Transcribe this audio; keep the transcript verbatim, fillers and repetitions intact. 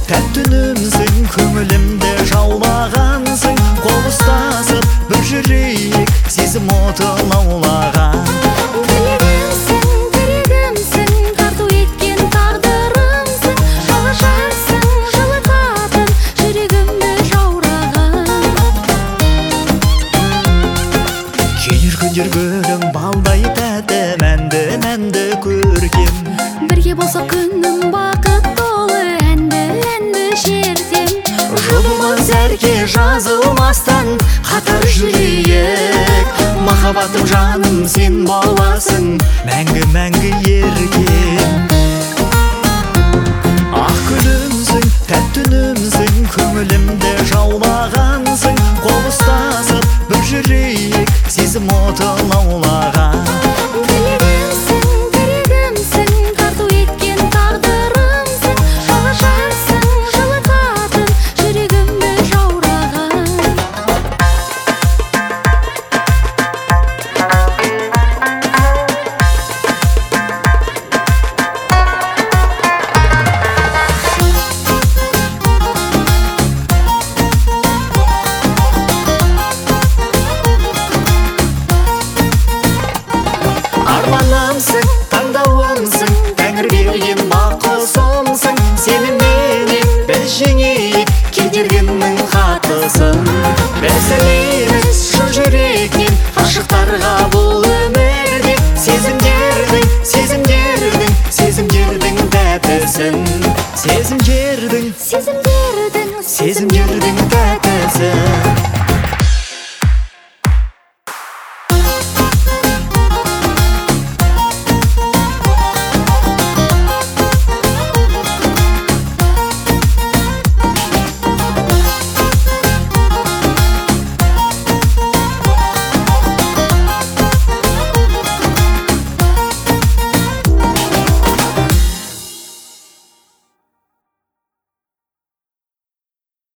тәттүнімсің, көңілімді жаулағансың. Қол ұстасып бір жүрейік, сезім оты лаулаған. Тілегімсің, тірегімсің, тарту еткен тағдырымсың. Жылы жарсың, жылы қатын, жүрегімді жаураған. Келер күндер гүлің балдай тәтті, мәнді мәнді көркем. Бірге болса күнім бақыт толы, әнді әнді шертем. Жұбымыз әрке жазылмастан қатар жүрейік. Махаббатым жаным сен боласың, мәңгі мәңгі еркем. Ақ гүлімсің, тәттүнімсің, көңілімді жаулағансың. Қол ұстасып бір жүрейік, сезім оты лаулаған. Тілегімсің, тірегімсің, тарту еткен тағдырымсың. Жылы жарсың, жылы қатын, жүрегімді жаураған. Арманымсың, таңдауымсың, тәңір берген бақытымсың. Сеніменен біз жеңейік, кедергінің қатысың. Біз ілеміз шын жүректен, ғашықтарға бұл өмірде. Сезімдердің, сезімдердің, сезімдердің тәттісін. Сезімдердің, Сезімдердің, сезімдердің тәттісін.